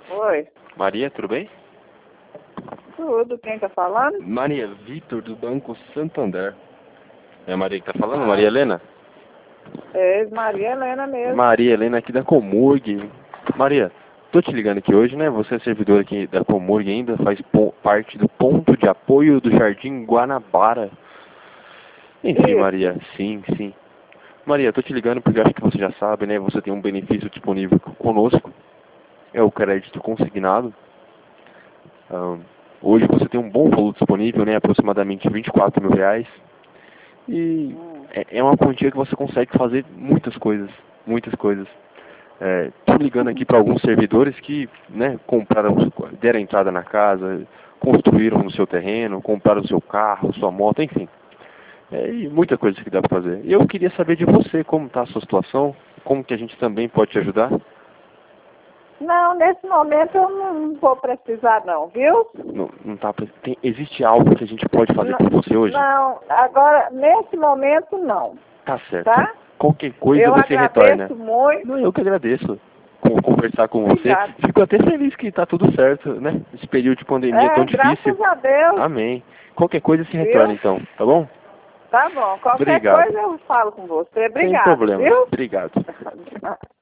Oi, Maria, tudo bem? tudo, quem tá falando? Maria, Vitor, do Banco Santander. É a Maria que tá falando? Maria Helena? É Maria Helena mesmo. Maria Helena aqui da Comurg. Maria, tô te ligando aqui hoje, né? Você é servidor aqui da Comurg ainda, faz parte do ponto de apoio do Jardim Guanabara. Enfim, Isso. Maria, sim, sim. Maria, tô te ligando porque eu acho que você já sabe, né? Você tem um benefício disponível conosco. É o crédito consignado. Ahn, Hoje você tem um bom valor disponível, né? Aproximadamente R$ 24.000. E Hum. é uma quantia que você consegue fazer muitas coisas, muitas coisas. Tô ligando aqui para alguns servidores que, né, compraram, deram entrada na casa, construíram no seu terreno, compraram o seu carro, sua moto, enfim. E muita coisa que dá para fazer. E eu queria saber de você, como está a sua situação, como que a gente também pode te ajudar. Não, nesse momento eu não vou precisar não, viu? Não, não tá, existe algo que a gente pode fazer por você hoje? Não, agora, nesse momento não, Tá certo. tá? Qualquer coisa Eu você retorna. agradeço muito. Não, eu que agradeço conversar com você. Obrigada. Fico até feliz que tá tudo certo, né? Esse período de pandemia tão difícil. Graças a Deus, Amém. Qualquer coisa se retorna viu? então, tá bom? Tá bom, qualquer Obrigado. coisa eu falo com você. Sem Obrigada, problema. viu? Obrigado.